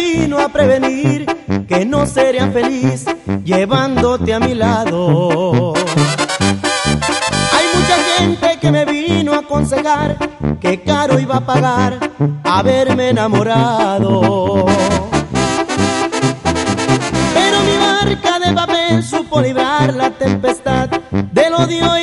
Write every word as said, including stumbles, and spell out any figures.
vino a prevenir que no sería feliz llevándote a mi lado. Hay mucha gente que me vino a aconsejar que caro iba a pagar haberme enamorado. Pero mi barca de papel supo librar la tempestad del odio